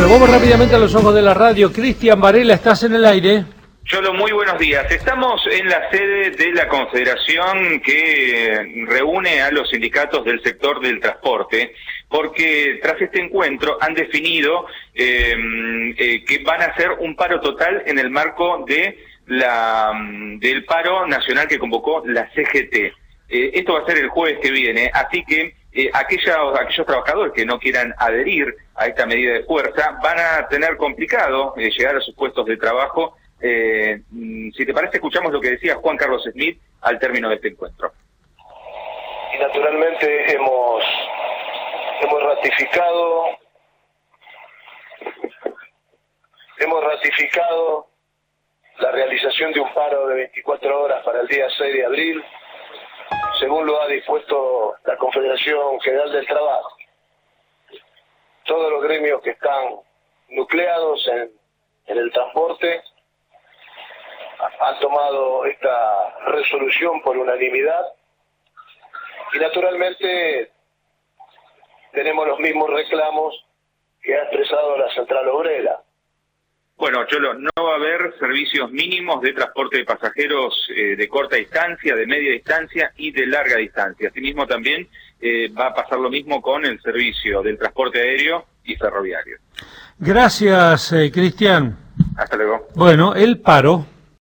Bueno, vamos rápidamente a los ojos de la radio. Cristian Varela, ¿estás en el aire? Cholo, muy buenos días. Estamos en la sede de la Confederación que reúne a los sindicatos del sector del transporte, porque tras este encuentro han definido que van a hacer un paro total en el marco de del paro nacional que convocó la CGT. Esto va a ser el jueves que viene, así que aquellos trabajadores que no quieran adherir a esta medida de fuerza van a tener complicado llegar a sus puestos de trabajo. Si te parece, escuchamos lo que decía Juan Carlos Smith al término de este encuentro. Y naturalmente hemos ratificado la realización de un paro de 24 horas para el día 6 de abril, según lo ha dispuesto la Confederación General del Trabajo. Todos los gremios que están nucleados en el transporte han tomado esta resolución por unanimidad y naturalmente tenemos los mismos reclamos que ha expresado la Central Obrera. Bueno, Cholo, no va a haber servicios mínimos de transporte de pasajeros de corta distancia, de media distancia y de larga distancia. Asimismo también va a pasar lo mismo con el servicio del transporte aéreo y ferroviario. Gracias, Cristian. Hasta luego. Bueno, el paro